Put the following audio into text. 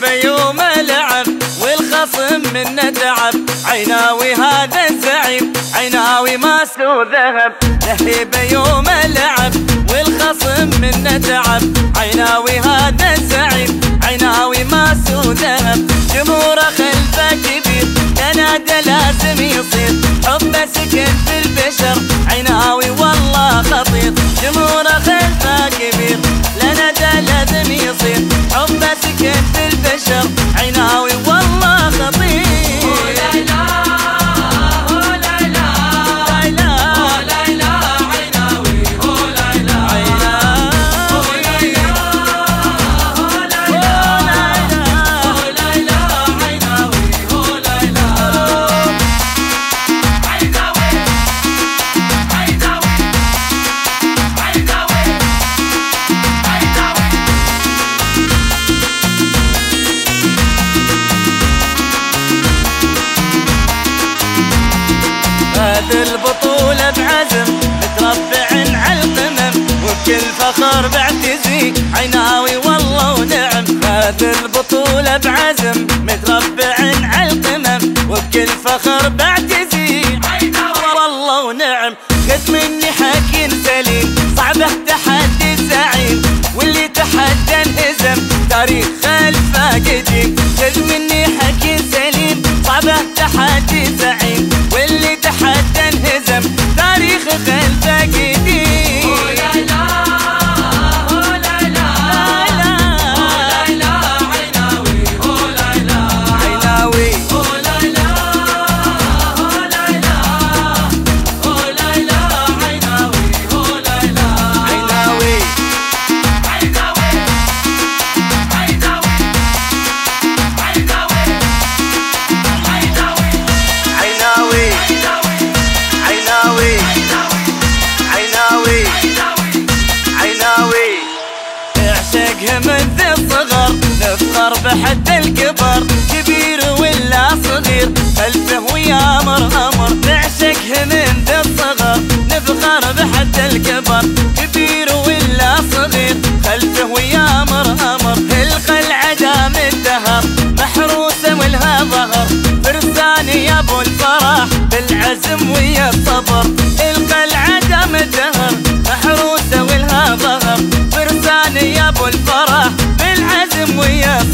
يوم لعب والخصم منه تعب. عيناوي هذا الزعيم عيناوي ماسو ذهب. لهيبه يوم لعب والخصم منه تعب. عيناوي هذا الزعيم عيناوي ماسو ذهب. جمهوره خلفه كبير تنادى لازم يصير. حبه سكن في البشر عيناوي والله خطير. جمهوره خلفه كبير لندى لازم يصير. حبه سكن في البشر عيناوي والله خطير. هذه البطولة بعزم متربع على القمم وبكل فخر بعتزي عيناوي والله ونعم. هذه البطولة بعزم متربع على القمم وبكل فخر بعتزي عيناوي والله ونعم. خذ مني حكي سليم صعبه تحدي الزعيم واللي تحدى انهزم تاريخ خلفه قديم. خذ مني حكي سليم صعبه تحدي الزعيم واللي تحدى انهزم تاريخ خلفه قديم. نعشقها منذ الصغر نفخر بحد الكبر كبير ولا صغير خلفه ويامر امر. نعشقها منذ الصغر نفخر بحد الكبر كبير ولا صغير خلفه ويامر امر. القلعه دام الدهر محروسه ولها ظهر فرسان يا ابو الفرح بالعزم ويا الصبر. القلعه دام الدهر محروسه ولها ظهر فرسان يا ابو الفرح بالعزم ويا